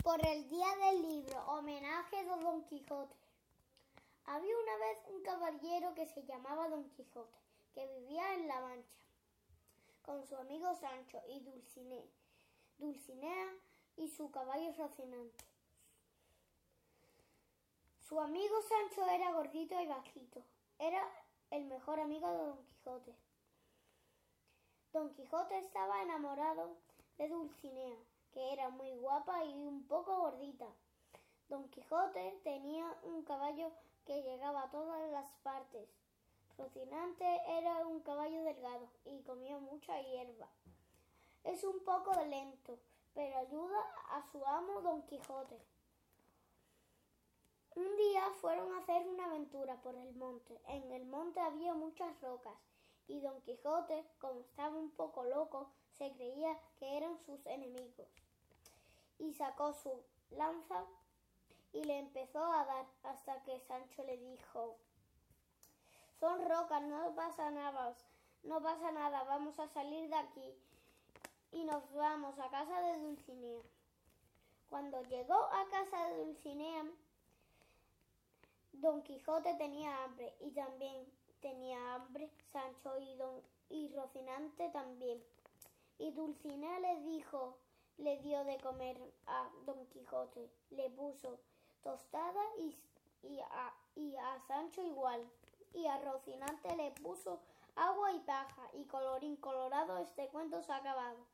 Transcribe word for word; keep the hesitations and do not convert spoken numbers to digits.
Por el día del libro, homenaje a Don Quijote. Había una vez un caballero que se llamaba Don Quijote, que vivía en La Mancha, con su amigo Sancho y Dulcinea, Dulcinea y su caballo Rocinante. Su amigo Sancho era gordito y bajito, era el mejor amigo de Don Quijote. Don Quijote estaba enamorado de Dulcinea, que era muy guapa y un poco gordita. Don Quijote tenía un caballo que llegaba a todas las partes. Rocinante era un caballo delgado y comía mucha hierba. Es un poco lento, pero ayuda a su amo Don Quijote. Un día fueron a hacer una aventura por el monte. En el monte había muchas rocas y Don Quijote, como estaba un poco loco, se creía que eran sus enemigos. Y sacó su lanza y le empezó a dar hasta que Sancho le dijo: «Son rocas, no pasa nada, no pasa nada, vamos a salir de aquí y nos vamos a casa de Dulcinea». Cuando llegó a casa de Dulcinea, Don Quijote tenía hambre y también tenía hambre Sancho y, don, y Rocinante también. Y Dulcinea le dijo, le dio de comer a Don Quijote, le puso tostada y, y, a, y a Sancho igual, y a Rocinante le puso agua y paja, y colorín colorado, este cuento se ha acabado.